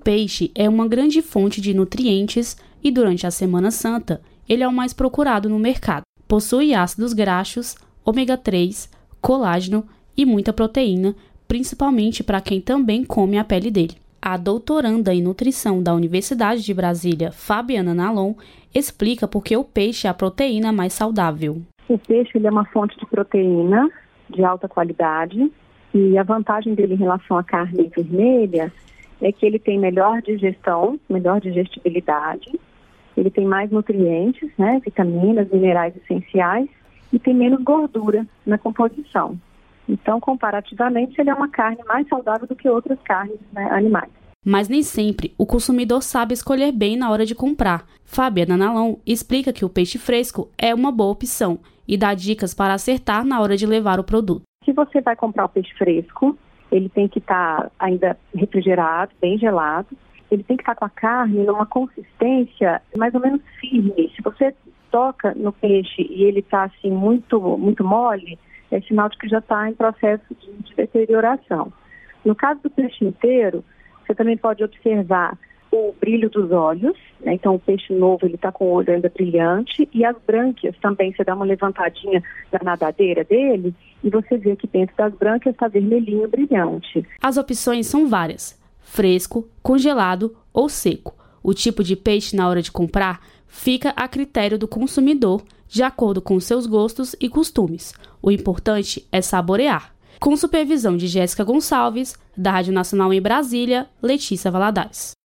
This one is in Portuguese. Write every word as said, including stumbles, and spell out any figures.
peixe é uma grande fonte de nutrientes e durante a Semana Santa ele é o mais procurado no mercado. Possui ácidos graxos, ômega três, colágeno e muita proteína, principalmente para quem também come a pele dele. A doutoranda em nutrição da Universidade de Brasília, Fabiana Nalon, explica por que o peixe é a proteína mais saudável. O peixe ele é uma fonte de proteína de alta qualidade e a vantagem dele em relação à carne vermelha é que ele tem melhor digestão, melhor digestibilidade, ele tem mais nutrientes, né, vitaminas, minerais essenciais e tem menos gordura na composição. Então, comparativamente, ele é uma carne mais saudável do que outras carnes, né, animais. Mas nem sempre o consumidor sabe escolher bem na hora de comprar. Fabiana Nalon explica que o peixe fresco é uma boa opção e dá dicas para acertar na hora de levar o produto. Se você vai comprar o peixe fresco, ele tem que estar ainda refrigerado, bem gelado. Ele tem que estar com a carne numa consistência mais ou menos firme. Se você toca no peixe e ele está assim muito, muito mole, é sinal de que já está em processo de, de deterioração. No caso do peixe inteiro, você também pode observar o brilho dos olhos, né? Então o peixe novo ele está com o olho ainda brilhante e as brânquias também, você dá uma levantadinha da nadadeira dele e você vê que dentro das brânquias está vermelhinho brilhante. As opções são várias: fresco, congelado ou seco. O tipo de peixe na hora de comprar fica a critério do consumidor, de acordo com seus gostos e costumes. O importante é saborear. Com supervisão de Jéssica Gonçalves, da Rádio Nacional em Brasília, Letícia Valadares.